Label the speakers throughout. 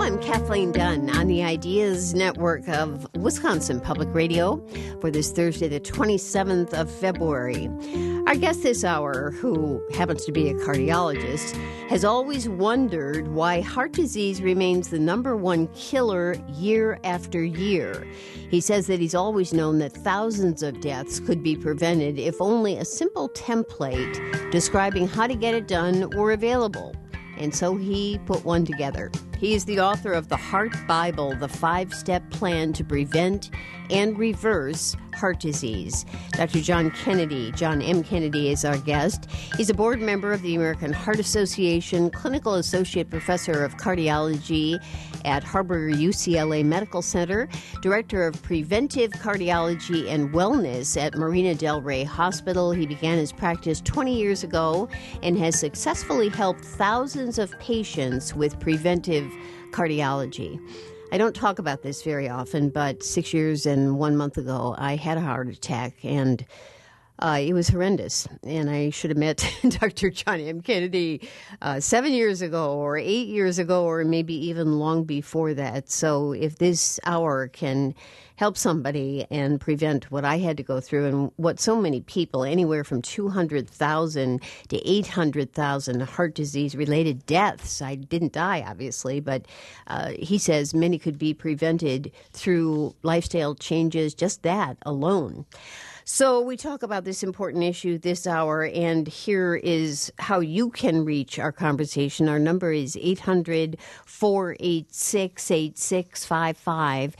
Speaker 1: I'm Kathleen Dunn on the Ideas Network of Wisconsin Public Radio for this Thursday, the 27th of February. Our guest this hour, who happens to be a cardiologist, has always wondered why heart disease remains the number one killer year after year. He says that he's always known that thousands of deaths could be prevented if only a simple template describing how to get it done were available. And so he put one together. He is the author of The Heart Bible, the 5-step plan to prevent and reverse heart disease. Dr. John M. Kennedy is our guest. He's a board member of the American Heart Association, clinical associate professor of cardiology at Harbor-UCLA Medical Center, director of preventive cardiology and wellness at Marina Del Rey Hospital. He began his practice 20 years ago and has successfully helped thousands of patients with preventive cardiology. I don't talk about this very often, but 6 years and 1 month ago, I had a heart attack, and it was horrendous. And I should have met Dr. John M. Kennedy 7 years ago or 8 years ago or maybe even long before that. So if this hour can help somebody and prevent what I had to go through and what so many people, anywhere from 200,000 to 800,000 heart disease-related deaths. I didn't die, obviously, but he says many could be prevented through lifestyle changes, just that alone. So we talk about this important issue this hour, and here is how you can reach our conversation. Our number is 800-486-8655,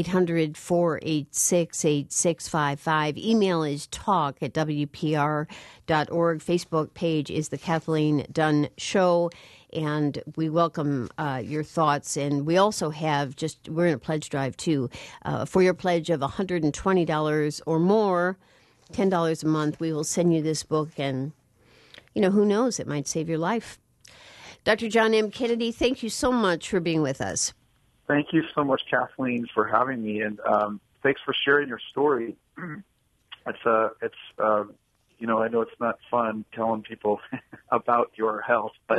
Speaker 1: 800-486-8655. Email is talk@wpr.org. Facebook page is The Kathleen Dunn Show. And we welcome your thoughts. And we also have we're in a pledge drive, too. For your pledge of $120 or more, $10 a month, we will send you this book. And, who knows, it might save your life. Dr. John M. Kennedy, thank you so much for being with us.
Speaker 2: Thank you so much, Kathleen, for having me. And thanks for sharing your story. I know it's not fun telling people about your health, but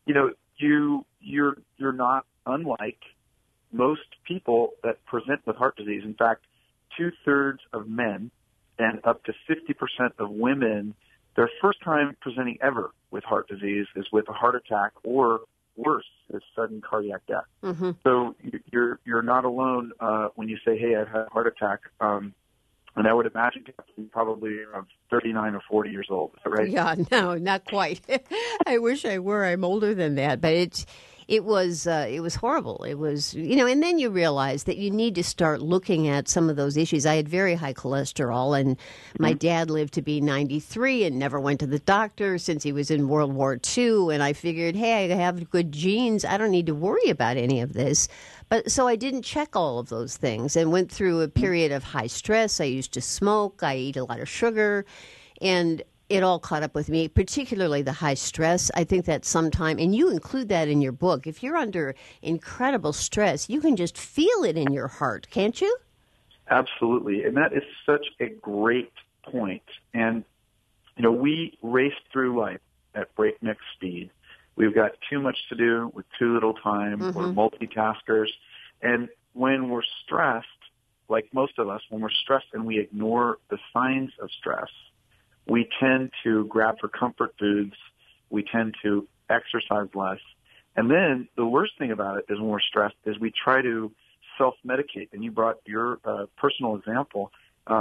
Speaker 2: you're not unlike most people that present with heart disease. In fact, 2/3 of men and up to 50% of women, their first time presenting ever with heart disease is with a heart attack, or worse, is sudden cardiac death. Mm-hmm. So you're not alone when you say, "Hey, I've had a heart attack." And I would imagine you're probably around 39 or 40 years old. Is that right?
Speaker 1: Yeah, no, not quite. I wish I were. I'm older than that. But it was horrible. It was, and then you realize that you need to start looking at some of those issues. I had very high cholesterol, and my dad lived to be 93 and never went to the doctor since he was in World War II. And I figured, hey, I have good genes. I don't need to worry about any of this. But so I didn't check all of those things and went through a period of high stress. I used to smoke. I eat a lot of sugar, and it all caught up with me, particularly the high stress. I think that sometime, and you include that in your book, if you're under incredible stress, you can just feel it in your heart, can't you?
Speaker 2: Absolutely. And that is such a great point. And, we race through life at breakneck speed. We've got too much to do with too little time. Mm-hmm. We're multitaskers. And when we're stressed, like most of us, when we're stressed and we ignore the signs of stress, we tend to grab for comfort foods. We tend to exercise less. And then the worst thing about it is when we're stressed is we try to self-medicate. And you brought your personal example.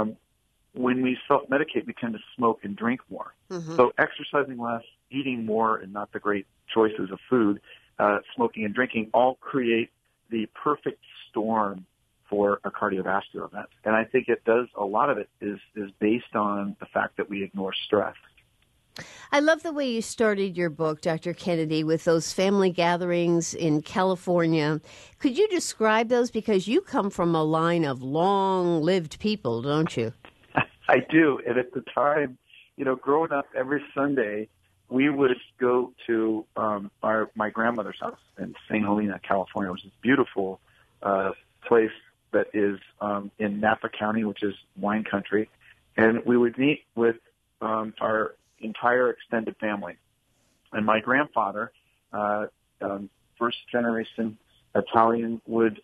Speaker 2: When we self-medicate, we tend to smoke and drink more. Mm-hmm. So exercising less, eating more, and not the great choices of food, smoking and drinking, all create the perfect storm for a cardiovascular event. And I think a lot of it is based on the fact that we ignore stress.
Speaker 1: I love the way you started your book, Dr. Kennedy, with those family gatherings in California. Could you describe those? Because you come from a line of long-lived people, don't you?
Speaker 2: I do. And at the time, growing up every Sunday, we would go to my grandmother's house in St. Helena, California, which is a beautiful place that is in Napa County, which is wine country. And we would meet with our entire extended family. And my grandfather, first generation Italian would,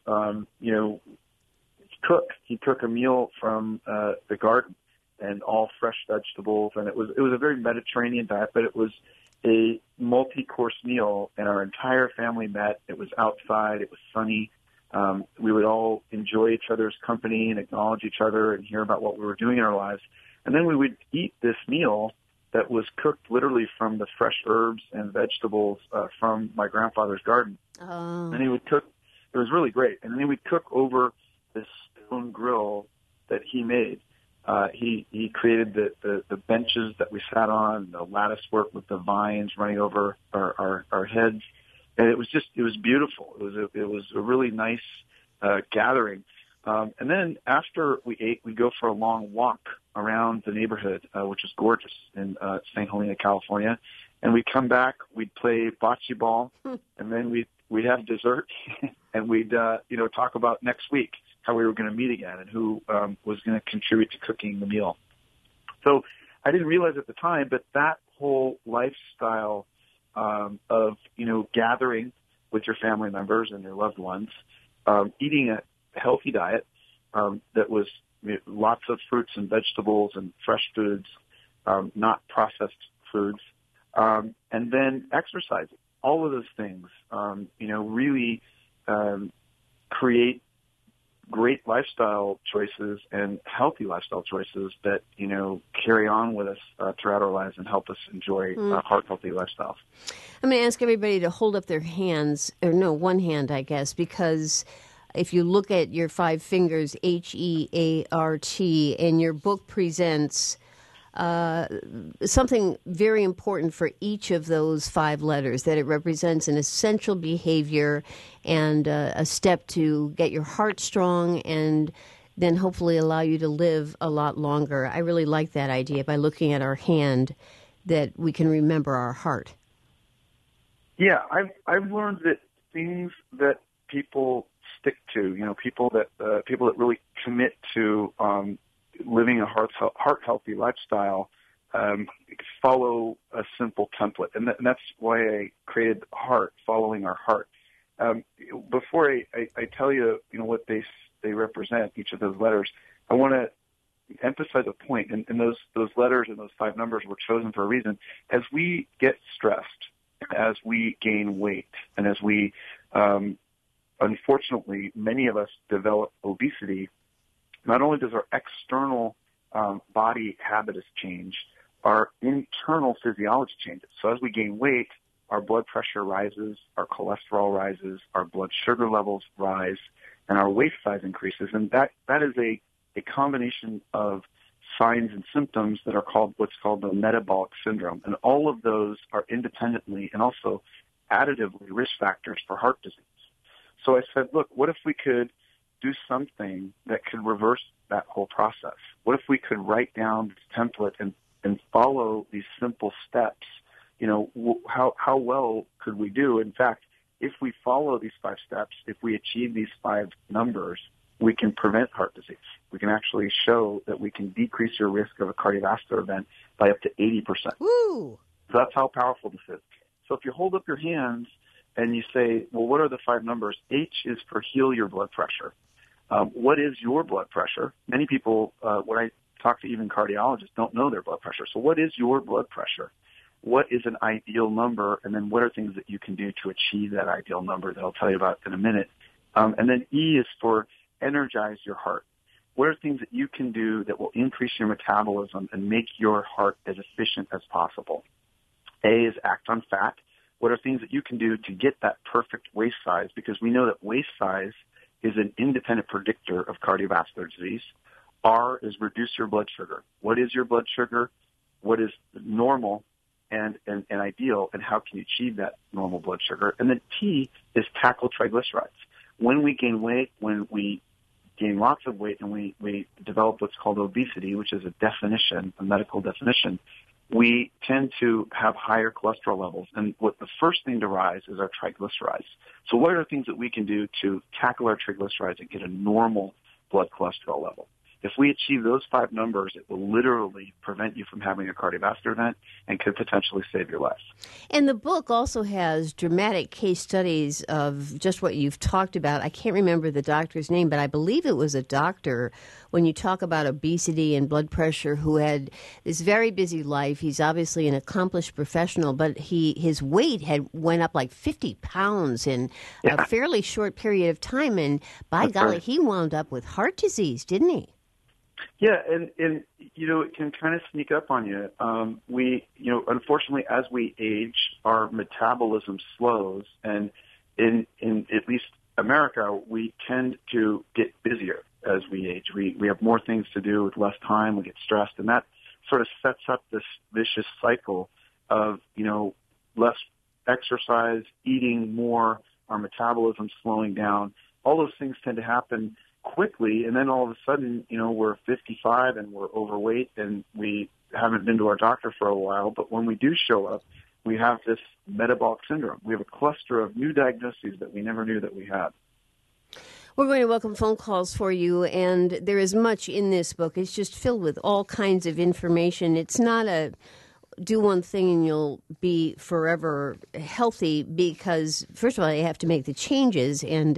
Speaker 2: cook. He'd cook a meal from the garden and all fresh vegetables, and it was a very Mediterranean diet, but it was a multi-course meal, and our entire family met. It was outside. It was sunny. We would all enjoy each other's company and acknowledge each other and hear about what we were doing in our lives. And then we would eat this meal that was cooked literally from the fresh herbs and vegetables from my grandfather's garden.
Speaker 1: Oh.
Speaker 2: And he would cook. It was really great. And then he would cook over this stone grill that he made. He created the benches that we sat on, the lattice work with the vines running over our heads. And it was beautiful. It was a really nice gathering. And then after we ate, we'd go for a long walk around the neighborhood, which was gorgeous in St. Helena, California. And we'd come back, we'd play bocce ball, and then we'd have dessert, and we'd talk about next week how we were going to meet again and who was going to contribute to cooking the meal. So I didn't realize at the time, but that whole lifestyle of gathering with your family members and your loved ones, eating a healthy diet that was lots of fruits and vegetables and fresh foods, not processed foods, and then exercising. All of those things, really create great lifestyle choices and healthy lifestyle choices that, carry on with us throughout our lives and help us enjoy heart-healthy lifestyles.
Speaker 1: I'm going to ask everybody to hold up their hands, or no, one hand, I guess, because if you look at your 5 fingers, HEART, and your book presents something very important for each of those 5 letters, that it represents an essential behavior and a step to get your heart strong and then hopefully allow you to live a lot longer. I really like that idea, by looking at our hand, that we can remember our heart.
Speaker 2: Yeah, I've learned that things that people stick to, people that really commit to living a heart-healthy lifestyle, follow a simple template. And that's why I created Heart, Following Our Heart. Before I tell you, what they represent, each of those letters, I want to emphasize a point. And those letters and those 5 numbers were chosen for a reason. As we get stressed, as we gain weight, and as we, unfortunately, many of us develop obesity, not only does our external body habitus change, our internal physiology changes. So as we gain weight, our blood pressure rises, our cholesterol rises, our blood sugar levels rise, and our waist size increases. And that is a combination of signs and symptoms that are what's called the metabolic syndrome. And all of those are independently and also additively risk factors for heart disease. So I said, look, what if we could do something that could reverse that whole process? What if we could write down this template and follow these simple steps? How well could we do? In fact, if we follow these 5 steps, if we achieve these 5 numbers, we can prevent heart disease. We can actually show that we can decrease your risk of a cardiovascular event by up to 80%.
Speaker 1: Woo!
Speaker 2: So that's how powerful this is. So if you hold up your hands and you say, well, what are the 5 numbers? H is for heal your blood pressure. What is your blood pressure? Many people, when I talk to even cardiologists, don't know their blood pressure. So what is your blood pressure? What is an ideal number? And then what are things that you can do to achieve that ideal number that I'll tell you about in a minute? And then E is for energize your heart. What are things that you can do that will increase your metabolism and make your heart as efficient as possible? A is act on fat. What are things that you can do to get that perfect waist size? Because we know that waist size is an independent predictor of cardiovascular disease. R is reduce your blood sugar. What is your blood sugar? What is normal and ideal, and how can you achieve that normal blood sugar? And then T is tackle triglycerides. When we gain weight, when we gain lots of weight, and we develop what's called obesity, which is a medical definition, we tend to have higher cholesterol levels. And the first thing to rise is our triglycerides. So what are the things that we can do to tackle our triglycerides and get a normal blood cholesterol level? If we achieve those 5 numbers, it will literally prevent you from having a cardiovascular event and could potentially save your life.
Speaker 1: And the book also has dramatic case studies of just what you've talked about. I can't remember the doctor's name, but I believe it was a doctor, when you talk about obesity and blood pressure, who had this very busy life. He's obviously an accomplished professional, but his weight had went up like 50 pounds in a fairly short period of time. And by golly, he wound up with heart disease, didn't he?
Speaker 2: Yeah, and it can kind of sneak up on you. Unfortunately, as we age, our metabolism slows, and in at least America, we tend to get busier as we age. We have more things to do with less time. We get stressed, and that sort of sets up this vicious cycle of less exercise, eating more, our metabolism slowing down. All those things tend to happen quickly, and then all of a sudden, we're 55 and we're overweight and we haven't been to our doctor for a while, but when we do show up, we have this metabolic syndrome. We have a cluster of new diagnoses that we never knew that we had.
Speaker 1: We're going to welcome phone calls for you, and there is much in this book. It's just filled with all kinds of information. It's not a do one thing and you'll be forever healthy, because, first of all, you have to make the changes, and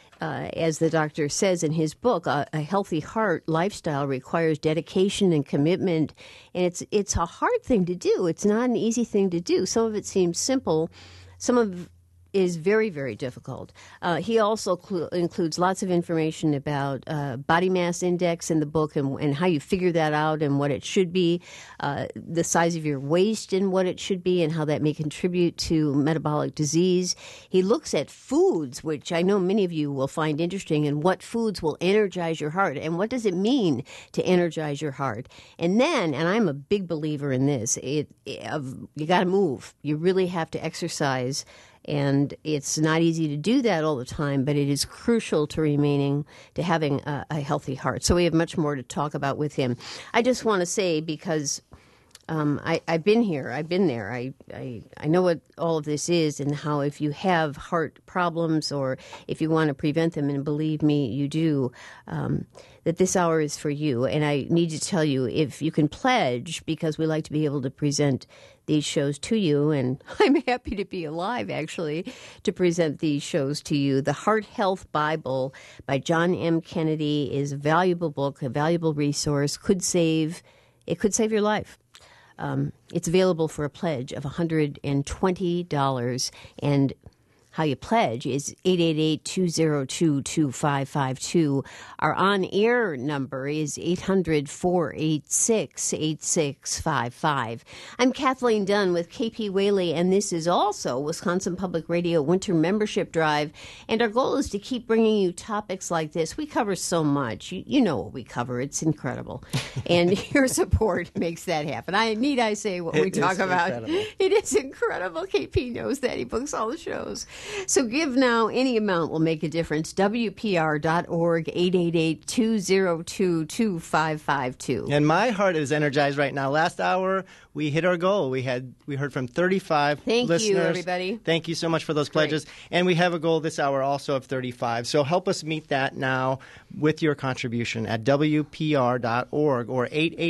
Speaker 1: as the doctor says in his book, a healthy heart lifestyle requires dedication and commitment, and it's a hard thing to do. It's not an easy thing to do. Some of it seems simple. Some of is very, very difficult. He also includes lots of information about body mass index in the book and how you figure that out and what it should be, the size of your waist and what it should be and how that may contribute to metabolic disease. He looks at foods, which I know many of you will find interesting, and what foods will energize your heart and what does it mean to energize your heart. And then, and I'm a big believer in this, you got to move. You really have to exercise. And it's not easy to do that all the time, but it is crucial to having a healthy heart. So we have much more to talk about with him. I just want to say, because I've been here, I've been there, I know what all of this is, and how if you have heart problems or if you want to prevent them, and believe me, you do, that this hour is for you. And I need to tell you, if you can pledge, because we like to be able to present these shows to you, and I'm happy to be alive, actually, to present these shows to you. The Heart Health Bible by John M. Kennedy is a valuable book, a valuable resource. It could save your life. It's available for a pledge of $120, and how you pledge is 888-202-2552. Our on-air number is 800-486-8655. I'm Kathleen Dunn with KP Whaley, and this is also Wisconsin Public Radio Winter Membership Drive. And our goal is to keep bringing you topics like this. We cover so much. You know what we cover. It's incredible. And your support makes that happen. Need I say what we talk about? Incredible. It is incredible. KP knows that. He books all the shows. So give now. Any amount will make a difference. WPR.org, 888-202-2552.
Speaker 3: And my heart is energized right now. Last hour, we hit our goal. We heard from 35 listeners. Thank you,
Speaker 1: everybody.
Speaker 3: Thank you so much for those pledges. Great. And we have a goal this hour also of 35. So help us meet that now with your contribution at WPR.org or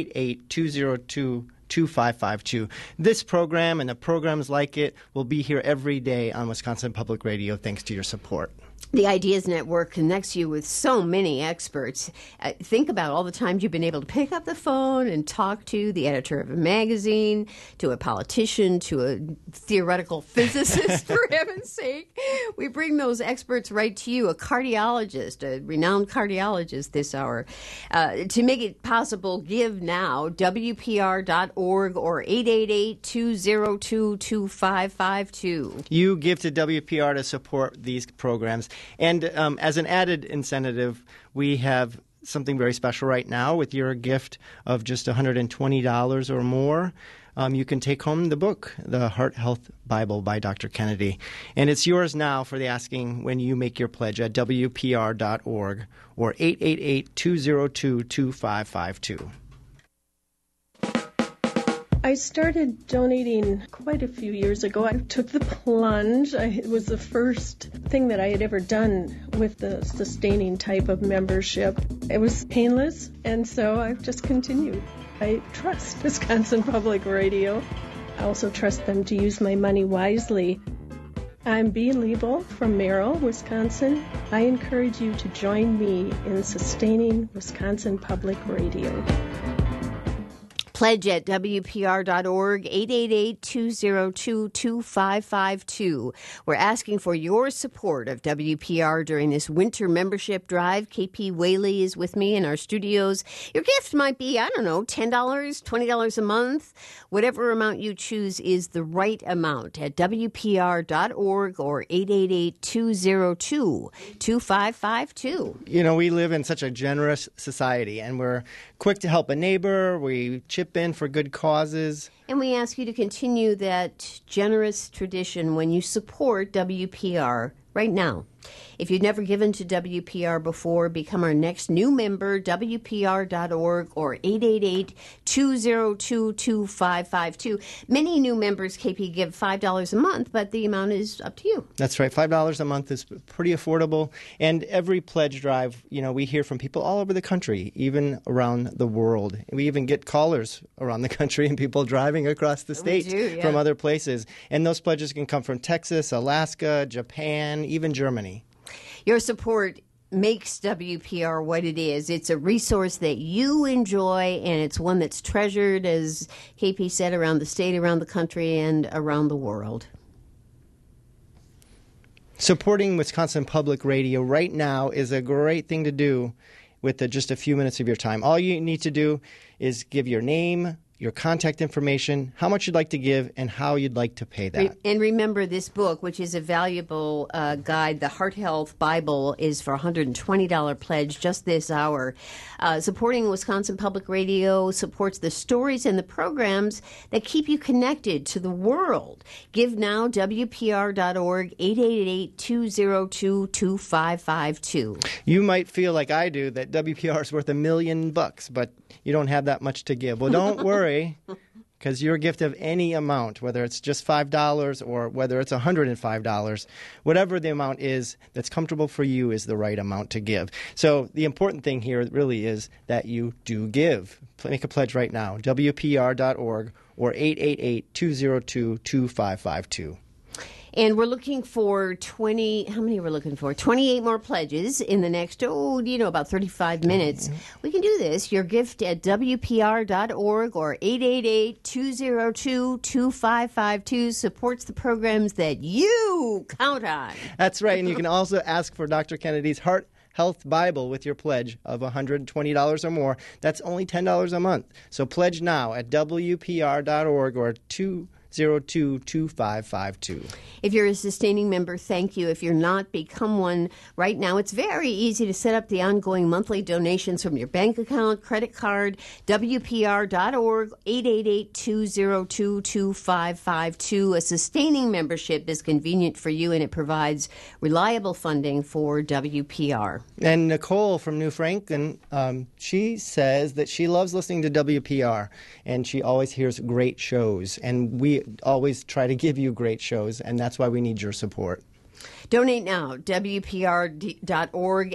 Speaker 3: 888-202-2552. This program and the programs like it will be here every day on Wisconsin Public Radio thanks to your support.
Speaker 1: The Ideas Network connects you with so many experts. Think about all the times you've been able to pick up the phone and talk to the editor of a magazine, to a politician, to a theoretical physicist, for heaven's sake. We bring those experts right to you, a cardiologist, a renowned cardiologist this hour. To make it possible, give now, WPR.org or 888-202-2552.
Speaker 3: You give to WPR to support these programs. And as an added incentive, we have something very special right now. With your gift of just $120 or more, you can take home the book, The Heart Health Bible by Dr. Kennedy. And it's yours now for the asking when you make your pledge at WPR.org or 888-202-2552.
Speaker 4: I started donating quite a few years ago. I took the plunge. It was the first thing that I had ever done with the sustaining type of membership. It was painless, and so I've just continued. I trust Wisconsin Public Radio. I also trust them to use my money wisely. I'm Bea Liebel from Merrill, Wisconsin. I encourage you to join me in sustaining Wisconsin Public Radio.
Speaker 1: Pledge at WPR.org, 888-202-2552. We're asking for your support of WPR during this winter membership drive. KP Whaley is with me in our studios. Your gift might be, $10, $20 a month. Whatever amount you choose is the right amount at WPR.org or 888-202-2552.
Speaker 3: We live in such a generous society, and we're quick to help a neighbor. We chip in for good causes.
Speaker 1: And we ask you to continue that generous tradition when you support WPR right now. If you've never given to WPR before, become our next new member, WPR.org or 888-202-2552. Many new members, KP, give $5 a month, but the amount is up to you.
Speaker 3: That's right. $5 a month is pretty affordable. And every pledge drive, we hear from people all over the country, even around the world. We even get callers around the country and people driving across the state from other places. And those pledges can come from Texas, Alaska, Japan, even Germany.
Speaker 1: Your support makes WPR what it is. It's a resource that you enjoy, and it's one that's treasured, as KP said, around the state, around the country, and around the world.
Speaker 3: Supporting Wisconsin Public Radio right now is a great thing to do with just a few minutes of your time. All you need to do is give your name, your contact information, how much you'd like to give, and how you'd like to pay that.
Speaker 1: And remember, this book, which is a valuable guide, the Heart Health Bible, is for a $120 pledge just this hour. Supporting Wisconsin Public Radio supports the stories and the programs that keep you connected to the world. Give now, WPR.org, 888-202-2552.
Speaker 3: You might feel like I do that WPR is worth $1 million, but you don't have that much to give. Well, don't worry, because your gift of any amount, whether it's just $5 or whether it's $105, whatever the amount is that's comfortable for you is the right amount to give. So the important thing here really is that you do give. Make a pledge right now, WPR.org or 888-202-2552.
Speaker 1: And we're looking for 28 more pledges in the next, about 35 minutes. We can do this. Your gift at WPR.org or 888-202-2552 supports the programs that you count on.
Speaker 3: That's right. And you can also ask for Dr. Kennedy's Heart Health Bible with your pledge of $120 or more. That's only $10 a month. So pledge now at WPR.org or 202-2552.
Speaker 1: If you're a sustaining member, thank you. If you're not, become one right now. It's very easy to set up the ongoing monthly donations from your bank account, credit card, WPR.org, 888-202-2552. A sustaining membership is convenient for you, and it provides reliable funding for WPR.
Speaker 3: And Nicole from New Franklin, she says that she loves listening to WPR, and she always hears great shows. And we always try to give you great shows, and that's why we need your support.
Speaker 1: Donate now, WPR.org,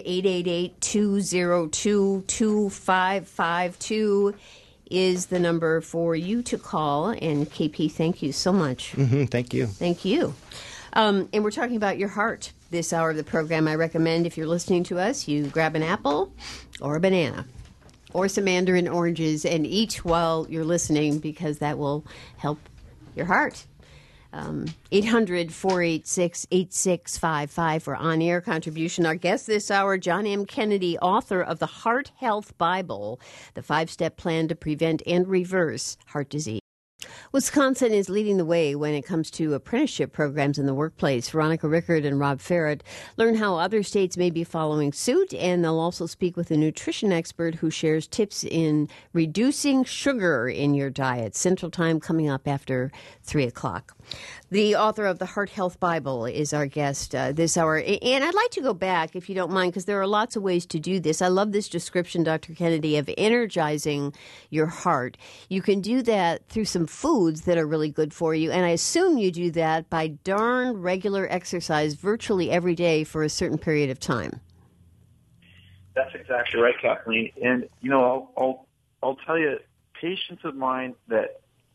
Speaker 1: 888-202-2552 is the number for you to call. And KP, thank you so much.
Speaker 3: Thank you.
Speaker 1: Thank you. And we're talking about your heart this hour of the program. I recommend, if you're listening to us, you grab an apple or a banana or some mandarin oranges and eat while you're listening, because that will help your heart. 800-486-8655 for on-air contribution. Our guest this hour, John M. Kennedy, author of the Heart Health Bible, the 5-step plan to prevent and reverse heart disease. Wisconsin is leading the way when it comes to apprenticeship programs in the workplace. Veronica Rickard and Rob Ferret learn how other states may be following suit, and they'll also speak with a nutrition expert who shares tips in reducing sugar in your diet. Central Time coming up after 3 o'clock. The author of the Heart Health Bible is our guest this hour. And I'd like to go back, if you don't mind, because there are lots of ways to do this. I love this description, Dr. Kennedy, of energizing your heart. You can do that through some foods that are really good for you. And I assume you do that by darn regular exercise virtually every day for a certain period of time.
Speaker 2: That's exactly right, Kathleen. And, I'll tell you, patients of mine that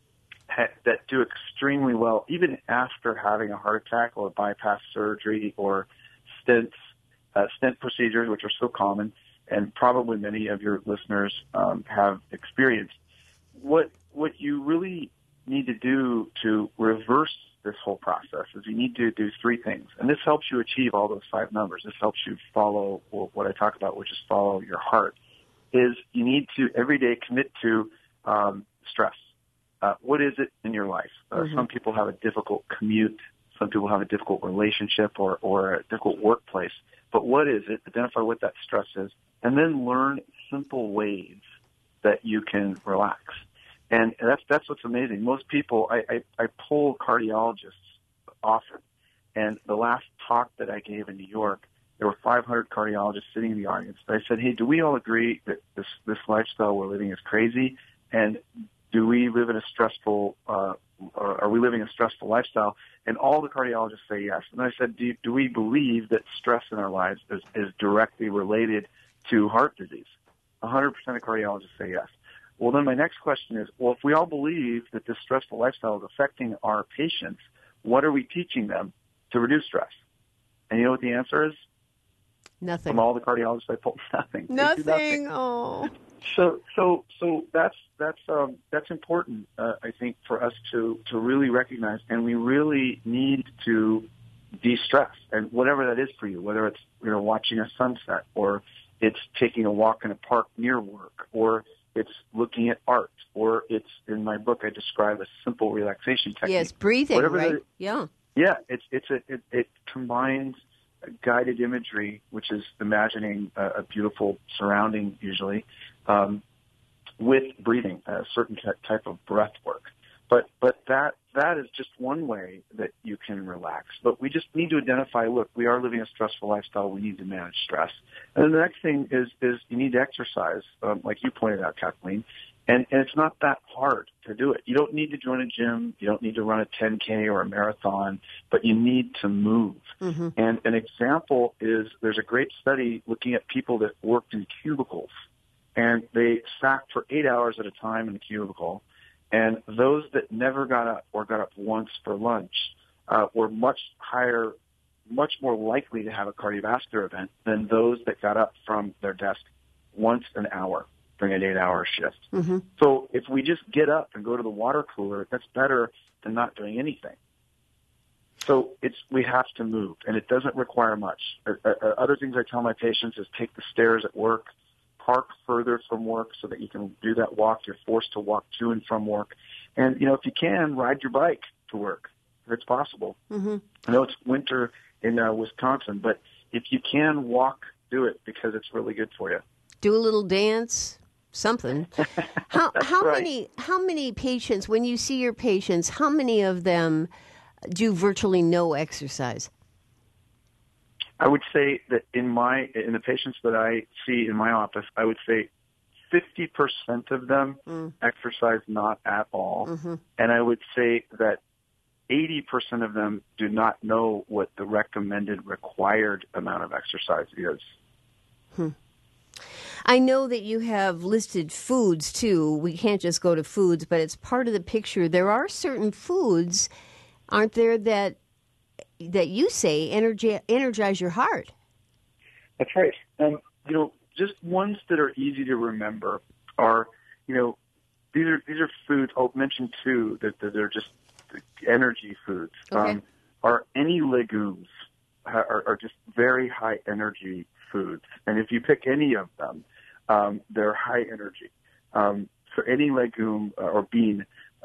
Speaker 2: do extremely well, even after having a heart attack or bypass surgery or stent procedures, which are so common, and probably many of your listeners have experienced. What you really need to do to reverse this whole process is you need to do three things, and this helps you achieve all those 5 numbers. This helps you follow what I talk about, which is follow your heart. Is you need to every day commit to stress. What is it in your life? Some people have a difficult commute. Some people have a difficult relationship or a difficult workplace. But what is it? Identify what that stress is, and then learn simple ways that you can relax. And that's what's amazing. Most people, I poll cardiologists often, and the last talk that I gave in New York, there were 500 cardiologists sitting in the audience. I said, hey, do we all agree that this lifestyle we're living is crazy? And do we live in a stressful, are we living a stressful lifestyle? And all the cardiologists say yes. And I said, do we believe that stress in our lives is directly related to heart disease? 100% of cardiologists say yes. Well, then my next question is, well, if we all believe that this stressful lifestyle is affecting our patients, what are we teaching them to reduce stress? And you know what the answer is?
Speaker 1: Nothing.
Speaker 2: From all the cardiologists I polled, nothing.
Speaker 1: Nothing. Oh.
Speaker 2: So that's important, I think, for us to really recognize, and we really need to de-stress, and whatever that is for you, whether it's watching a sunset, or it's taking a walk in a park near work, or it's looking at art, or it's in my book I describe a simple relaxation technique.
Speaker 1: Yes, breathing, whatever right? Yeah.
Speaker 2: It combines guided imagery, which is imagining a beautiful surrounding usually, with breathing, a certain type of breath work. But that is just one way that you can relax. But we just need to identify, look, we are living a stressful lifestyle. We need to manage stress. And then the next thing is you need to exercise, like you pointed out, Kathleen. And it's not that hard to do it. You don't need to join a gym. You don't need to run a 10K or a marathon, but you need to move. Mm-hmm. And an example is there's a great study looking at people that worked in cubicles, and they sat for 8 hours at a time in the cubicle. And those that never got up or got up once for lunch were much more likely to have a cardiovascular event than those that got up from their desk once an hour during an 8-hour shift. Mm-hmm. So if we just get up and go to the water cooler, that's better than not doing anything. So we have to move, and it doesn't require much. Other things I tell my patients is take the stairs at work, park further from work so that you can do that walk. You're forced to walk to and from work. And, if you can, ride your bike to work if it's possible. Mm-hmm. I know it's winter in Wisconsin, but if you can walk, do it because it's really good for you.
Speaker 1: Do a little dance. Something. How
Speaker 2: right.
Speaker 1: many patients, when you see your patients, how many of them do virtually no exercise?
Speaker 2: I would say that in the patients that I see in my office, I would say 50% of them exercise not at all. Mm-hmm. And I would say that 80% of them do not know what the recommended required amount of exercise is.
Speaker 1: I know that you have listed foods, too. We can't just go to foods, but it's part of the picture. There are certain foods, aren't there, that you say energize your heart?
Speaker 2: That's right. Just ones that are easy to remember are, these are foods. I'll mention two that they're just energy foods. Okay. Are any legumes are just very high energy foods, and if you pick any of them, they're high energy. So any legume or bean,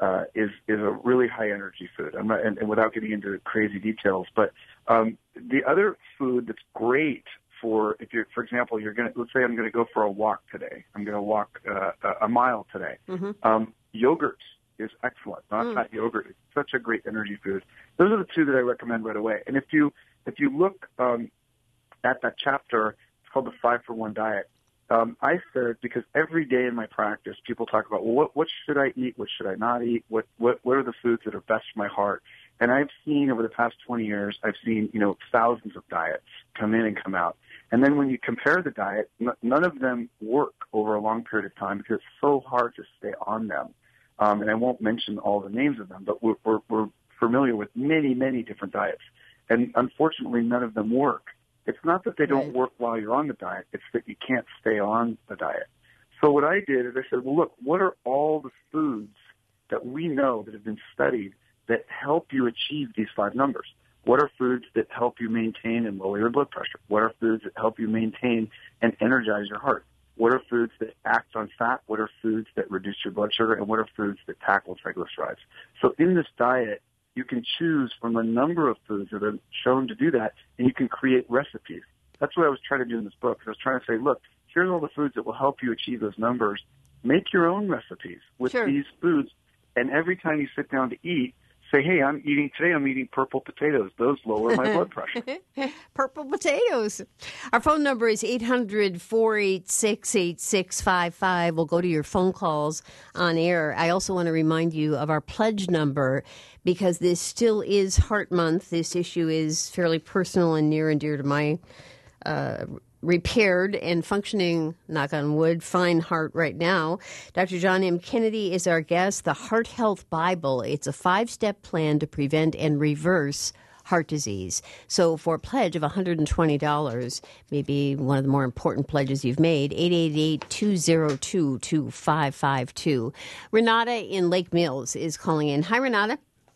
Speaker 2: is a really high energy food. I'm not, and without getting into crazy details, but the other food that's great for if you're, for example, let's say I'm going to go for a walk today. I'm going to walk a mile today. Mm-hmm. Yogurt is excellent. Not yogurt. It's such a great energy food. Those are the two that I recommend right away. And if you look at that chapter, it's called the 5-for-1 diet. I said, because every day in my practice, people talk about, well, what should I eat? What should I not eat? What are the foods that are best for my heart? And I've seen over the past 20 years, I've seen, thousands of diets come in and come out. And then when you compare the diet, none of them work over a long period of time because it's so hard to stay on them. And I won't mention all the names of them, but we're familiar with many, many different diets. And unfortunately, none of them work. It's not that they don't work while you're on the diet. It's that you can't stay on the diet. So what I did is I said, well, look, what are all the foods that we know that have been studied that help you achieve these 5 numbers? What are foods that help you maintain and lower your blood pressure? What are foods that help you maintain and energize your heart? What are foods that act on fat? What are foods that reduce your blood sugar? And what are foods that tackle triglycerides? So in this diet, you can choose from a number of foods that are shown to do that, and you can create recipes. That's what I was trying to do in this book. I was trying to say, look, here's all the foods that will help you achieve those numbers. Make your own recipes with these foods, and every time you sit down to eat, say, hey, I'm eating purple potatoes. Those lower my blood pressure.
Speaker 1: Purple potatoes. Our phone number is 800-486-8655. We'll go to your phone calls on air. I also want to remind you of our pledge number because this still is Heart Month. This issue is fairly personal and near and dear to my repaired and functioning, knock on wood, fine heart right now. Dr. John M. Kennedy is our guest. The Heart Health Bible. It's a 5-step plan to prevent and reverse heart disease. So for a pledge of $120, maybe one of the more important pledges you've made, 888-202-2552. Renata in Lake Mills is calling in. Hi, Renata.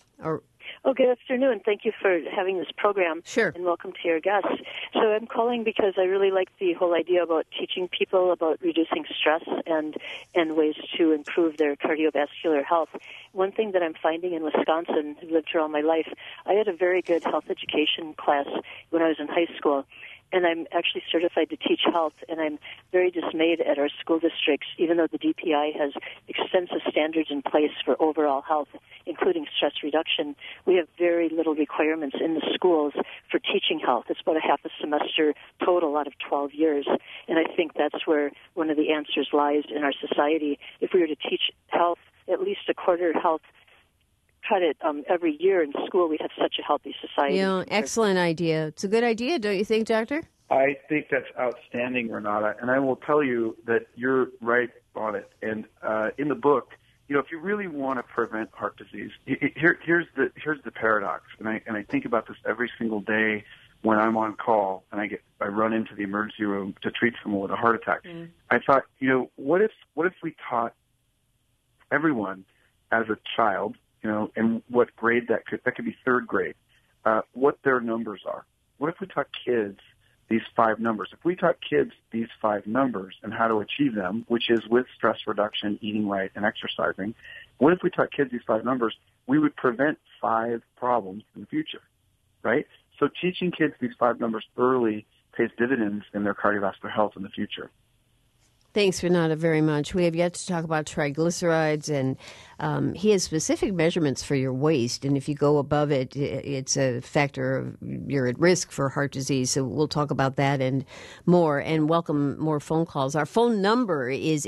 Speaker 5: Good afternoon. Thank you for having this program.
Speaker 1: Sure.
Speaker 5: And welcome to your guests. So I'm calling because I really like the whole idea about teaching people about reducing stress and ways to improve their cardiovascular health. One thing that I'm finding in Wisconsin, I've lived here all my life, I had a very good health education class when I was in high school. And I'm actually certified to teach health, and I'm very dismayed at our school districts, even though the DPI has extensive standards in place for overall health, including stress reduction. We have very little requirements in the schools for teaching health. It's about a half a semester total out of 12 years, and I think that's where one of the answers lies in our society. If we were to teach health, at least a quarter health credit every year in school, we'd have such a healthy society.
Speaker 1: Yeah, excellent idea. It's a good idea, don't you think, Doctor?
Speaker 2: I think that's outstanding, Renata, and I will tell you that you're right on it. And in the book, if you really want to prevent heart disease, here's the paradox, and I think about this every single day when I'm on call and I run into the emergency room to treat someone with a heart attack. Mm. I thought, what if we taught everyone as a child, and what grade that could be 3rd grade, what their numbers are. What if we taught kids these 5 numbers? If we taught kids these 5 numbers and how to achieve them, which is with stress reduction, eating right, and exercising, what if we taught kids these 5 numbers? We would prevent 5 problems in the future, right? So teaching kids these 5 numbers early pays dividends in their cardiovascular health in the future.
Speaker 1: Thanks, Renata, very much. We have yet to talk about triglycerides, and he has specific measurements for your waist, and if you go above it, it's a factor of you're at risk for heart disease, so we'll talk about that and more, and welcome more phone calls. Our phone number is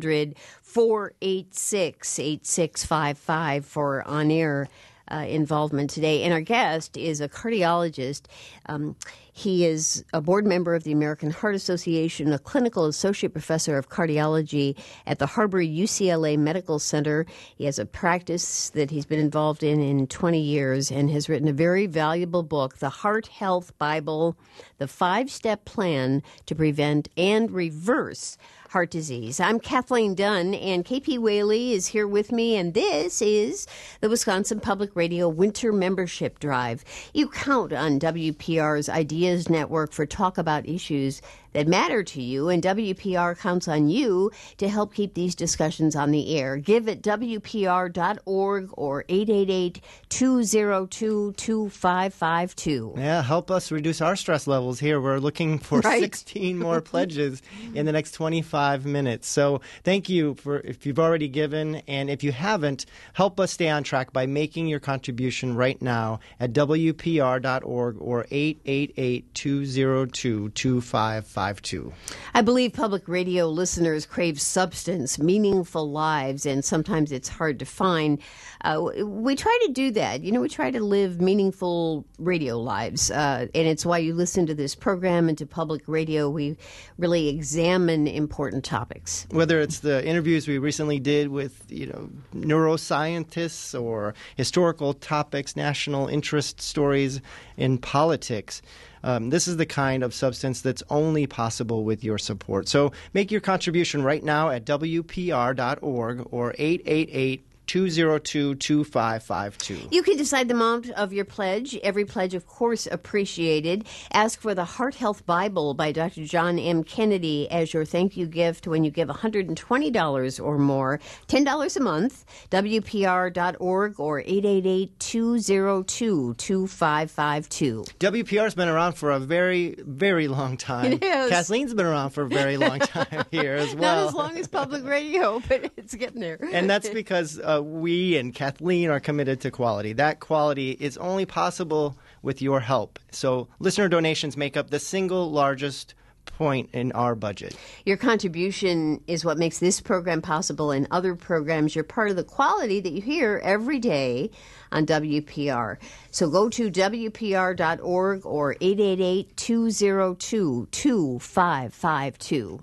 Speaker 1: 800-486-8655 for on-air involvement today, and our guest is a cardiologist. He is a board member of the American Heart Association, a clinical associate professor of cardiology at the Harbor UCLA Medical Center. He has a practice that he's been involved in 20 years and has written a very valuable book, The Heart Health Bible, the 5-step plan to prevent and reverse heart disease. I'm Kathleen Dunn, and KP Whaley is here with me, and this is the Wisconsin Public Radio Winter Membership Drive. You count on WPR's Ideas Network for talk about issues that matter to you, and WPR counts on you to help keep these discussions on the air. Give at WPR.org or 888-202-2552.
Speaker 3: Yeah, help us reduce our stress levels here. We're looking for 16 more pledges in the next 25 minutes. So thank you for if you've already given, and if you haven't, help us stay on track by making your contribution right now at WPR.org or 888-202-2552.
Speaker 1: I believe public radio listeners crave substance, meaningful lives, and sometimes it's hard to find. We try to do that. We try to live meaningful radio lives, and it's why you listen to this program and to public radio. We really examine important topics.
Speaker 3: Whether it's the interviews we recently did with, neuroscientists or historical topics, national interest stories in politics. This is the kind of substance that's only possible with your support. So make your contribution right now at WPR.org or 888-202-2552.
Speaker 1: You can decide the amount of your pledge. Every pledge, of course, appreciated. Ask for the Heart Health Bible by Dr. John M. Kennedy as your thank you gift when you give $120 or more, $10 a month, WPR.org or 888-202-2552.
Speaker 3: WPR's been around for a very, very long time.
Speaker 1: It is.
Speaker 3: Kathleen's been around for a very long time here as well.
Speaker 1: Not as long as public radio, but it's getting there.
Speaker 3: And that's because we and Kathleen are committed to quality. That quality is only possible with your help. So listener donations make up the single largest point in our budget.
Speaker 1: Your contribution is what makes this program possible and other programs. You're part of the quality that you hear every day on WPR. So go to WPR.org or 888-202-2552.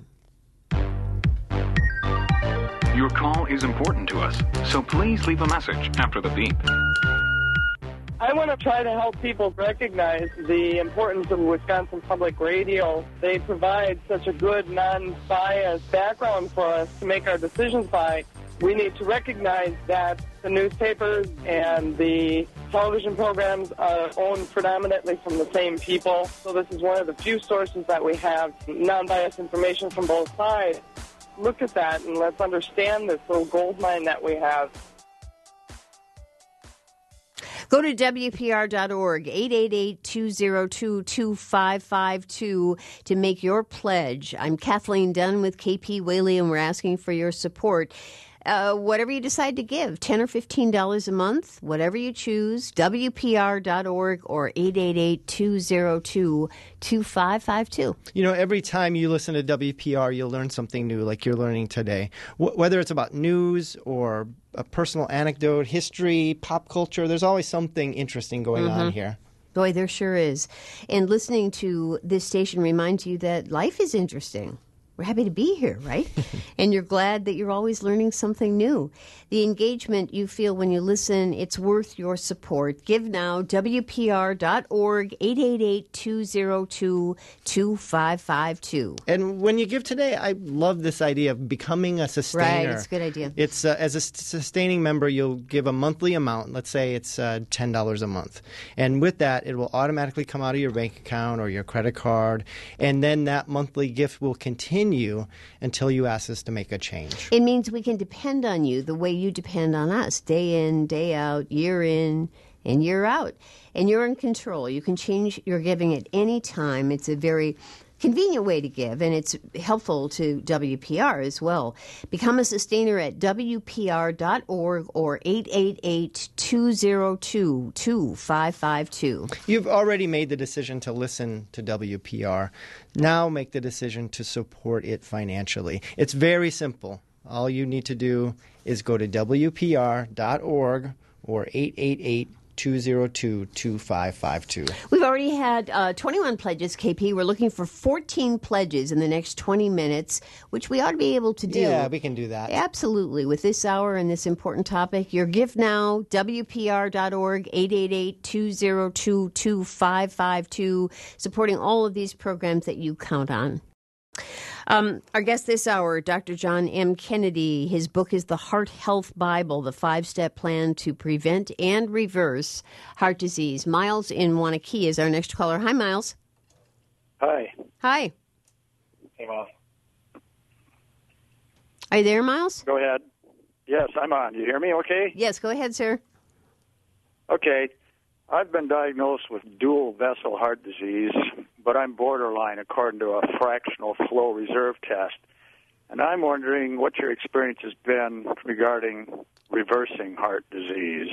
Speaker 6: Your call is important to us, so please leave a message after the beep.
Speaker 7: I want to try to help people recognize the importance of Wisconsin Public Radio. They provide such a good, non-biased background for us to make our decisions by. We need to recognize that the newspapers and the television programs are owned predominantly from the same people. So this is one of the few sources that we have non-biased information from both sides. Look at that and let's understand this little gold mine that we have.
Speaker 1: Go to WPR.org, 888-202-2552 to make your pledge. I'm Kathleen Dunn with KP Whaley, and we're asking for your support. Whatever you decide to give, $10 or $15 a month, whatever you choose, WPR.org or 888-202-2552.
Speaker 3: Every time you listen to WPR, you'll learn something new like you're learning today. Whether it's about news or a personal anecdote, history, pop culture, there's always something interesting going on here.
Speaker 1: Boy, there sure is. And listening to this station reminds you that life is interesting. We're happy to be here, right? And you're glad that you're always learning something new. The engagement you feel when you listen, it's worth your support. Give now, WPR.org, 888-202-2552.
Speaker 3: And when you give today, I love this idea of becoming a sustainer.
Speaker 1: Right, it's a good idea.
Speaker 3: It's as a sustaining member, you'll give a monthly amount. Let's say it's $10 a month. And with that, it will automatically come out of your bank account or your credit card. And then that monthly gift will continue until you ask us to make a change.
Speaker 1: It means we can depend on you the way you depend on us, day in, day out, year in and year out. And you're in control. You can change your giving at any time. It's a very convenient way to give, and it's helpful to WPR as well. Become a sustainer at WPR.org or 888-202-2552.
Speaker 3: You've already made the decision to listen to WPR. Now make the decision to support it financially. It's very simple. All you need to do is go to WPR.org or 888-202-2552.
Speaker 1: We've already had 21 pledges, KP. We're looking for 14 pledges in the next 20 minutes, which we ought to be able to do.
Speaker 3: Yeah, we can do that.
Speaker 1: Absolutely. With this hour and this important topic, your gift now, WPR.org, 888-202-2552, supporting all of these programs that you count on. Our guest this hour, Dr. John M. Kennedy. His book is The Heart Health Bible, the 5-step plan to prevent and reverse heart disease. Miles in Wanakee is our next caller. Hi, Miles.
Speaker 8: Hi.
Speaker 1: Hi.
Speaker 8: Hey, Miles.
Speaker 1: Are you there, Miles?
Speaker 8: Go ahead. Yes, I'm on. You hear me okay?
Speaker 1: Yes, go ahead, sir.
Speaker 8: Okay. I've been diagnosed with dual vessel heart disease, but I'm borderline according to a fractional flow reserve test. And I'm wondering what your experience has been regarding reversing heart disease.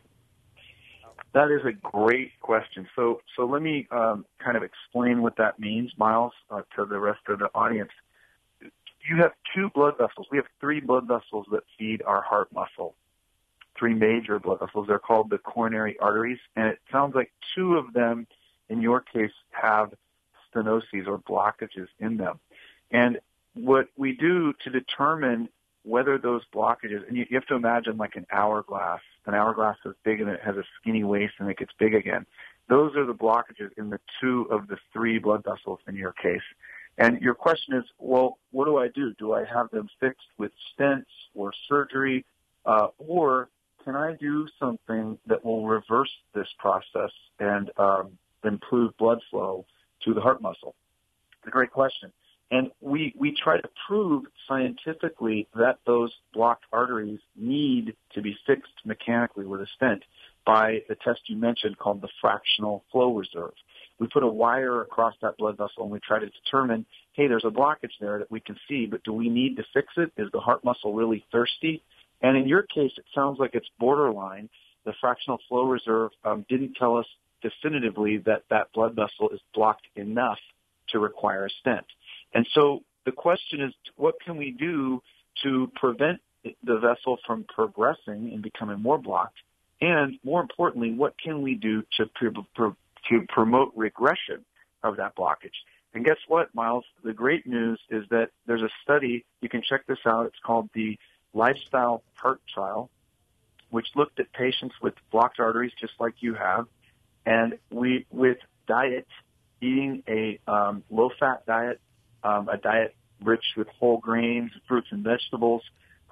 Speaker 2: That is a great question. So let me kind of explain what that means, Miles, to the rest of the audience. You have two blood vessels. We have three blood vessels that feed our heart muscle, three major blood vessels. They're called the coronary arteries, and it sounds like two of them, in your case, have stenoses or blockages in them. And what we do to determine whether those blockages, and you have to imagine like an hourglass. An hourglass is big and it has a skinny waist and it gets big again. Those are the blockages in the two of the three blood vessels in your case. And your question is, well, what do? Do I have them fixed with stents or surgery, or can I do something that will reverse this process and improve blood flow to the heart muscle? It's a great question. And we try to prove scientifically that those blocked arteries need to be fixed mechanically with a stent by the test you mentioned called the fractional flow reserve. We put a wire across that blood vessel and we try to determine, hey, there's a blockage there that we can see, but do we need to fix it? Is the heart muscle really thirsty? And in your case, it sounds like it's borderline. The fractional flow reserve didn't tell us definitively that that blood vessel is blocked enough to require a stent. And so the question is, what can we do to prevent the vessel from progressing and becoming more blocked? And more importantly, what can we do to promote regression of that blockage? And guess what, Miles? The great news is that there's a study, you can check this out, it's called the Lifestyle Heart Trial, which looked at patients with blocked arteries just like you have, and we, with diet, eating a low-fat diet, a diet rich with whole grains, fruits and vegetables,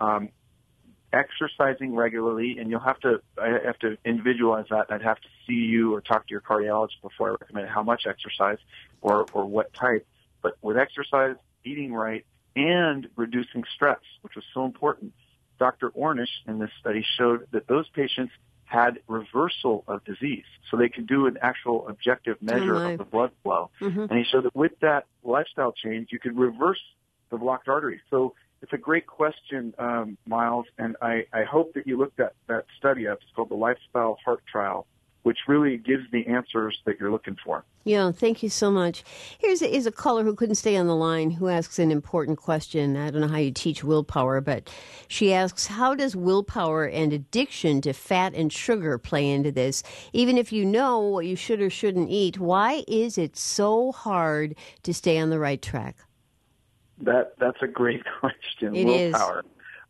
Speaker 2: exercising regularly, and I have to individualize that. I'd have to see you or talk to your cardiologist before I recommend how much exercise or what type. But with exercise, eating right, and reducing stress, which was so important, Dr. Ornish in this study showed that those patients had reversal of disease. So they could do an actual objective measure of the blood flow. Mm-hmm. And he showed that with that lifestyle change, you could reverse the blocked arteries. So it's a great question, Miles, and I hope that you looked at that study up. It's called the Lifestyle Heart Trial, which really gives the answers that you're looking for.
Speaker 1: Yeah, thank you so much. Here's a caller who couldn't stay on the line who asks an important question. I don't know how you teach willpower, but she asks, how does willpower and addiction to fat and sugar play into this? Even if you know what you should or shouldn't eat, why is it so hard to stay on the right track?
Speaker 2: That's a great question.
Speaker 1: It
Speaker 2: willpower.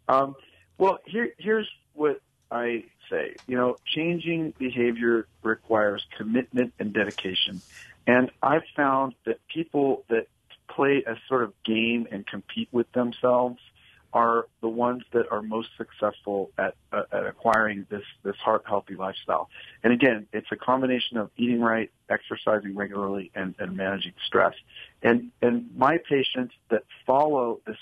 Speaker 2: Well, here's what I say. Changing behavior requires commitment and dedication. And I've found that people that play a sort of game and compete with themselves are the ones that are most successful at acquiring this heart-healthy lifestyle. And again, it's a combination of eating right, exercising regularly, and managing stress. And my patients that follow this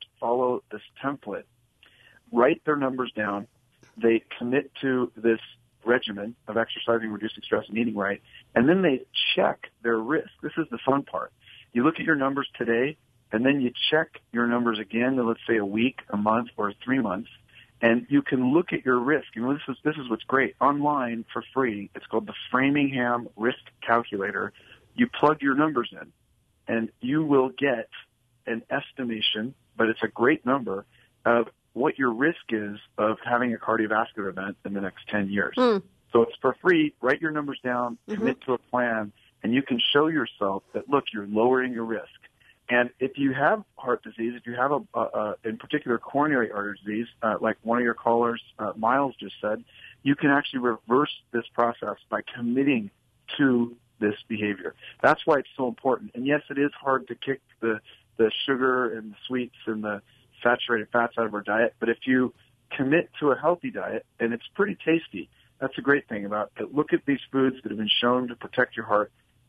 Speaker 2: template, write their numbers down, they commit to this regimen of exercising, reducing stress, and eating right, and then they check their risk. This is the fun part. You look at your numbers today, and then you check your numbers again in, let's say, a week, a month, or 3 months, and you can look at your risk. This is what's great. Online for free, it's called the Framingham Risk Calculator. You plug your numbers in, and you will get an estimation, but it's a great number, of what your risk is of having a cardiovascular event in the next 10 years. So it's for free. Write your numbers down, commit to a plan, and you can show yourself that, look, you're lowering your risk. And if you have heart disease, if you have in particular coronary artery disease, like one of your callers, Miles, just said, you can actually reverse this process by committing to this behavior. That's why it's so important. And yes, it is hard to kick the sugar and the sweets and the saturated fats out of our diet, but if you commit to a healthy diet, and it's pretty tasty, that's a great thing about it. Look at these foods that have been shown to protect your heart.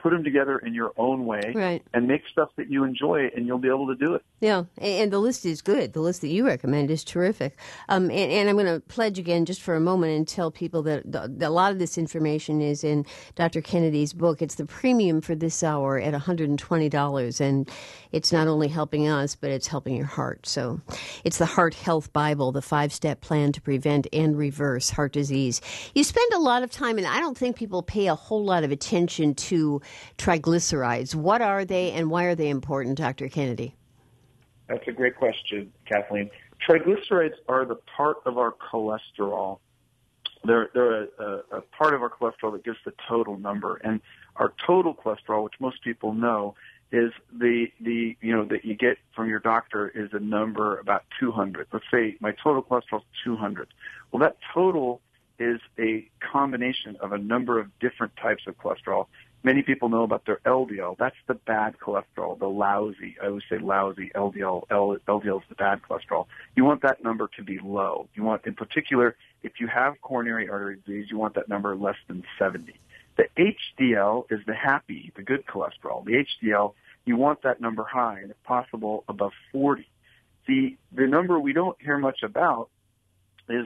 Speaker 2: put them together in your own way,
Speaker 1: right,
Speaker 2: and make stuff that you enjoy, and you'll be able to do it.
Speaker 1: Yeah, and the list is good. The list that you recommend is terrific. And I'm going to pledge again just for a moment and tell people that a lot of this information is in Dr. Kennedy's book. It's the premium for this hour at $120, and it's not only helping us, but it's helping your heart. So it's the Heart Health Bible, the 5-step plan to prevent and reverse heart disease. You spend a lot of time, and I don't think people pay a whole lot of attention to triglycerides. What are they, and why are they important, Dr. Kennedy?
Speaker 2: That's a great question, Kathleen. Triglycerides are the part of our cholesterol. They're a part of our cholesterol that gives the total number. And our total cholesterol, which most people know, is the that you get from your doctor is a number about 200. Let's say my total cholesterol is 200. Well, that total is a combination of a number of different types of cholesterol. Many people know about their LDL. That's the bad cholesterol, the lousy. I always say lousy LDL. LDL is the bad cholesterol. You want that number to be low. You want, in particular, if you have coronary artery disease, you want that number less than 70. The HDL is the happy, the good cholesterol. The HDL, you want that number high, and if possible, above 40. The number we don't hear much about is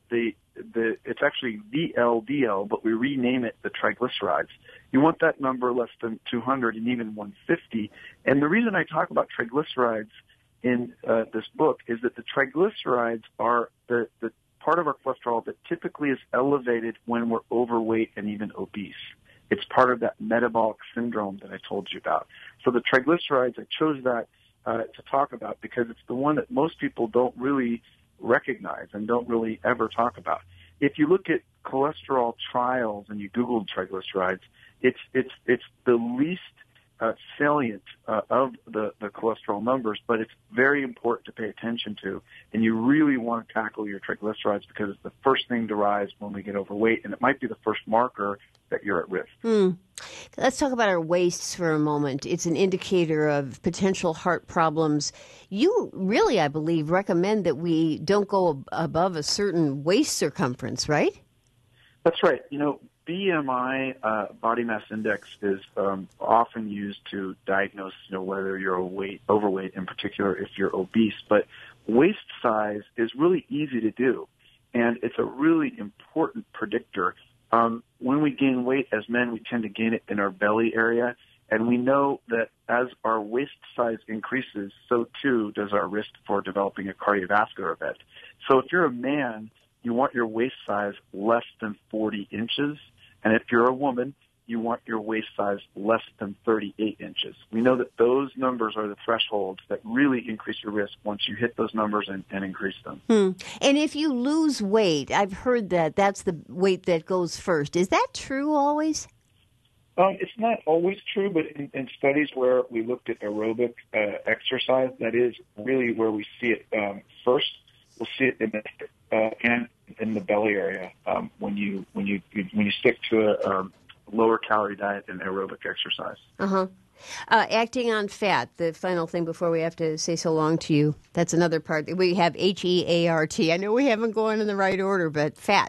Speaker 2: it's actually VLDL, but we rename it the triglycerides. You want that number less than 200 and even 150. And the reason I talk about triglycerides in this book is that the triglycerides are the part of our cholesterol that typically is elevated when we're overweight and even obese. It's part of that metabolic syndrome that I told you about. So the triglycerides, I chose that to talk about because it's the one that most people don't really recognize and don't really ever talk about. If you look at cholesterol trials and you Google triglycerides, it's the least salient of the cholesterol numbers, but it's very important to pay attention to. And you really want to tackle your triglycerides because it's the first thing to rise when we get overweight, and it might be the first marker that you're at risk.
Speaker 1: Let's talk about our wastes for a moment. It's an indicator of potential heart problems. You really, I believe, recommend that we don't go above a certain waist circumference, right?
Speaker 2: That's right. BMI, body mass index, is often used to diagnose, whether you're overweight, in particular if you're obese. But waist size is really easy to do, and it's a really important predictor. When we gain weight as men, we tend to gain it in our belly area, and we know that as our waist size increases, so too does our risk for developing a cardiovascular event. So if you're a man, you want your waist size less than 40 inches, and if you're a woman, you want your waist size less than 38 inches. We know that those numbers are the thresholds that really increase your risk once you hit those numbers and increase them.
Speaker 1: And if you lose weight, I've heard that that's the weight that goes first. Is that true always?
Speaker 2: It's not always true, but in studies where we looked at aerobic exercise, that is really where we see it first. We'll see it in the and in the belly area when you stick to a lower calorie diet and aerobic exercise.
Speaker 1: Acting on fat, the final thing before we have to say so long to you. That's another part. We have HEART. I know we haven't gone in the right order, but fat.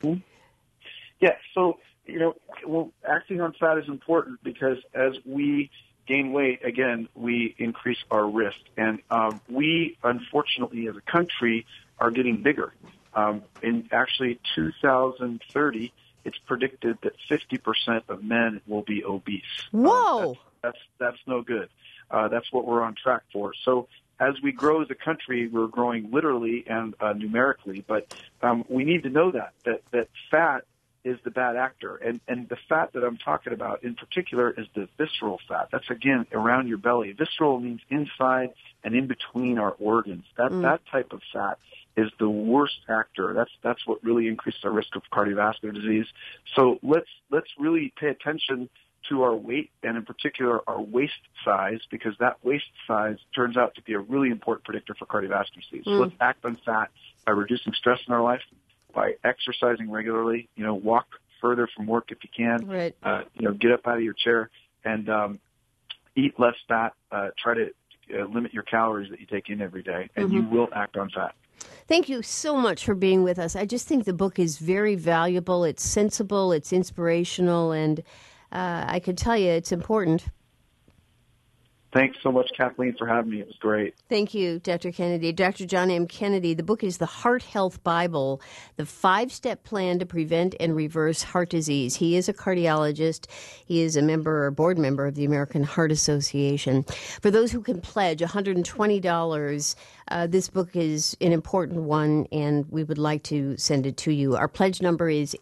Speaker 2: Yeah, so, acting on fat is important because as we gain weight, again, we increase our risk. And we, unfortunately, as a country, are getting bigger. In actually 2030, it's predicted that 50% of men will be obese.
Speaker 1: Whoa!
Speaker 2: That's no good. That's what we're on track for. So as we grow as a country, we're growing literally and numerically, but we need to know that fat is the bad actor. And the fat that I'm talking about in particular is the visceral fat. That's, again, around your belly. Visceral means inside and in between our organs. That type of fat is the worst actor. That's what really increases our risk of cardiovascular disease. So let's really pay attention to our weight and in particular our waist size, because that waist size turns out to be a really important predictor for cardiovascular disease. So let's act on fat by reducing stress in our life, by exercising regularly, walk further from work if you can,
Speaker 1: right.
Speaker 2: Get up out of your chair and eat less fat, try to limit your calories that you take in every day, and you will act on fat.
Speaker 1: Thank you so much for being with us. I just think the book is very valuable. It's sensible, it's inspirational, and I could tell you it's important.
Speaker 2: Thanks so much, Kathleen, for having me. It was great.
Speaker 1: Thank you, Dr. Kennedy. Dr. John M. Kennedy, the book is The Heart Health Bible, the 5-step plan to prevent and reverse heart disease. He is a cardiologist. He is a member or board member of the American Heart Association. For those who can pledge $120, this book is an important one, and we would like to send it to you. Our pledge number is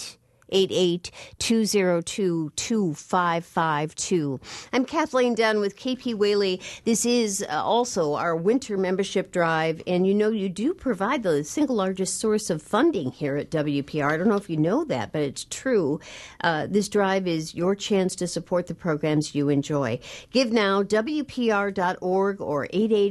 Speaker 1: 888-202-2552. I'm Kathleen Dunn with KP Whaley. This is also our winter membership drive, and you do provide the single largest source of funding here at WPR. I don't know if you know that, but it's true. This drive is your chance to support the programs you enjoy. Give now, WPR.org or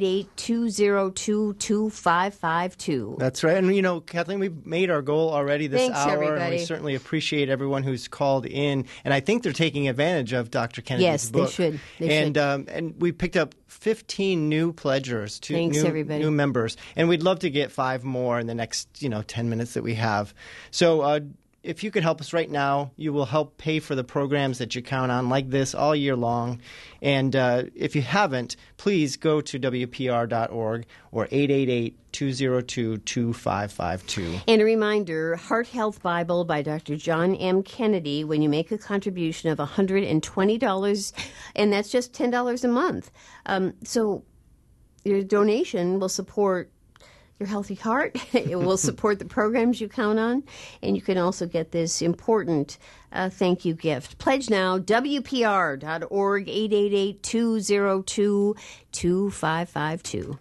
Speaker 1: 888-202-2552.
Speaker 3: That's right. And, Kathleen, we've made our goal already this
Speaker 1: Thanks,
Speaker 3: hour,
Speaker 1: everybody.
Speaker 3: and we certainly appreciate everyone who's called in, and I think they're taking advantage of Dr. Kennedy's book.
Speaker 1: Yes, they should.
Speaker 3: And we picked up 15 new pledgers,
Speaker 1: everybody.
Speaker 3: new members, and we'd love to get 5 more in the next 10 minutes that we have. So if you could help us right now, you will help pay for the programs that you count on like this all year long. And if you haven't, please go to WPR.org or 888-202-2552.
Speaker 1: And a reminder, Heart Health Bible by Dr. John M. Kennedy, when you make a contribution of $120, and that's just $10 a month. So your donation will support your healthy heart. It will support the programs you count on, and you can also get this important thank you gift. Pledge now, WPR.org, 888-202-2552.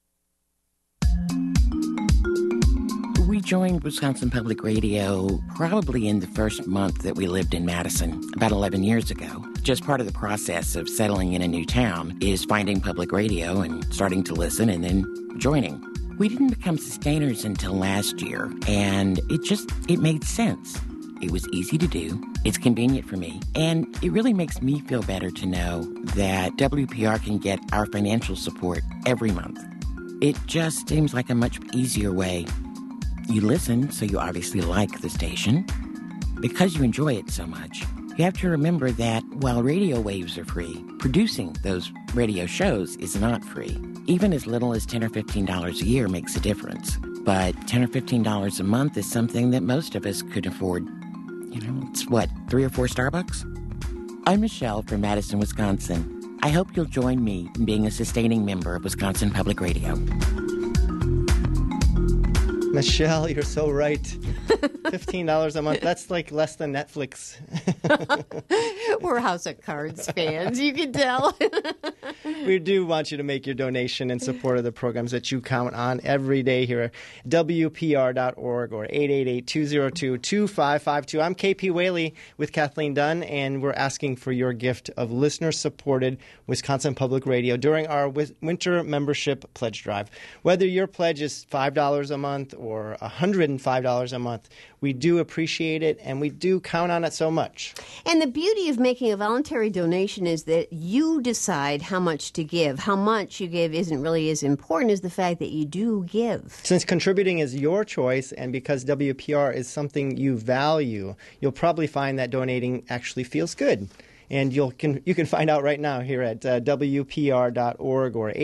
Speaker 9: We joined Wisconsin Public Radio probably in the first month that we lived in Madison, about 11 years ago. Just part of the process of settling in a new town is finding public radio and starting to listen and then joining. We didn't become sustainers until last year, and it made sense. It was easy to do, it's convenient for me, and it really makes me feel better to know that WPR can get our financial support every month. It just seems like a much easier way. You listen, so you obviously like the station. Because you enjoy it so much, you have to remember that while radio waves are free, producing those radio shows is not free. Even as little as $10 or $15 a year makes a difference. But $10 or $15 a month is something that most of us could afford. It's what, 3 or 4 Starbucks? I'm Michelle from Madison, Wisconsin. I hope you'll join me in being a sustaining member of Wisconsin Public Radio.
Speaker 3: Michelle, you're so right. $15 a month, that's like less than Netflix.
Speaker 1: We're House of Cards fans, you can tell.
Speaker 3: We do want you to make your donation in support of the programs that you count on every day here at WPR.org or 888-202-2552. I'm KP Whaley with Kathleen Dunn, and we're asking for your gift of listener-supported Wisconsin Public Radio during our winter membership pledge drive. Whether your pledge is $5 a month or $105 a month, we do appreciate it, and we do count on it so much.
Speaker 1: And the beauty of making a voluntary donation is that you decide how much to give. How much you give isn't really as important as the fact that you do give.
Speaker 3: Since contributing is your choice, and because WPR is something you value, you'll probably find that donating actually feels good. And you can find out right now here at WPR.org or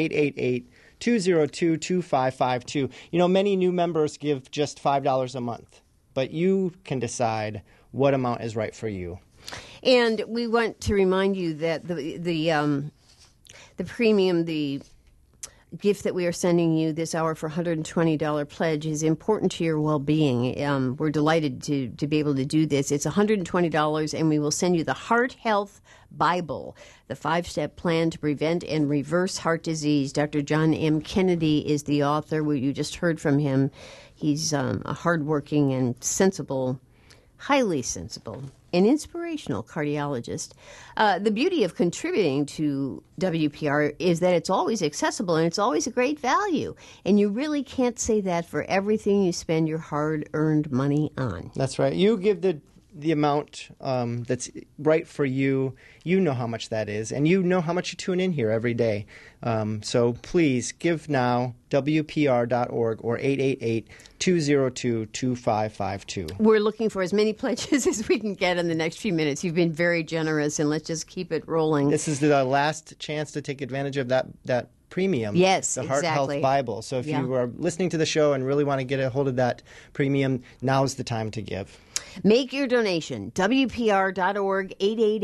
Speaker 3: 888-202-2552. Many new members give just $5 a month, but you can decide what amount is right for you.
Speaker 1: And we want to remind you that the premium, the gift that we are sending you this hour for $120 pledge is important to your well-being. We're delighted to be able to do this. It's $120, and we will send you the Heart Health Bible, the 5-step plan to prevent and reverse heart disease. Dr. John M. Kennedy is the author. You just heard from him. He's a hardworking and highly sensible an inspirational cardiologist. The beauty of contributing to WPR is that it's always accessible and it's always a great value. And you really can't say that for everything you spend your hard-earned money on.
Speaker 3: That's right. You give the the amount that's right for you. You know how much that is, and you know how much you tune in here every day. So please give now, WPR.org or 888-202-2552.
Speaker 1: We're looking for as many pledges as we can get in the next few minutes. You've been very generous, and let's just keep it rolling.
Speaker 3: This is the last chance to take advantage of that premium.
Speaker 1: Yes,
Speaker 3: the Heart
Speaker 1: exactly.
Speaker 3: Health Bible. So if you are listening to the show and really want to get a hold of that premium, now's the time to give.
Speaker 1: Make your donation. WPR.org,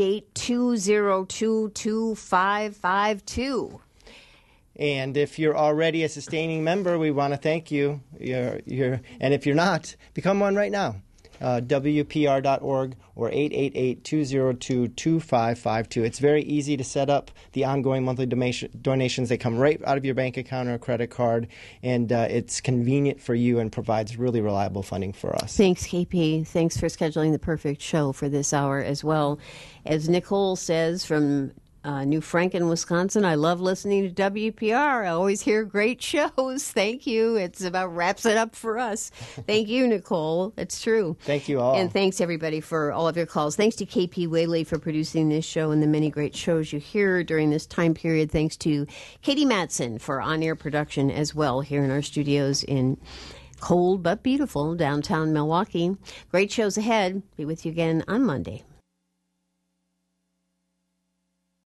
Speaker 1: 888-202-2552.
Speaker 3: And if you're already a sustaining member, we want to thank you. And if you're not, become one right now. WPR.org or 888-202-2552. It's very easy to set up the ongoing monthly donations. They come right out of your bank account or a credit card, and it's convenient for you and provides really reliable funding for us.
Speaker 1: Thanks, KP. Thanks for scheduling the perfect show for this hour as well. As Nicole says from New Franken, Wisconsin, I love listening to WPR. I always hear great shows. Thank you. It's about wraps it up for us. Thank you, Nicole. It's true.
Speaker 3: Thank you all.
Speaker 1: And thanks, everybody, for all of your calls. Thanks to KP Whaley for producing this show and the many great shows you hear during this time period. Thanks to Katie Matson for on-air production as well here in our studios in cold but beautiful downtown Milwaukee. Great shows ahead. Be with you again on Monday.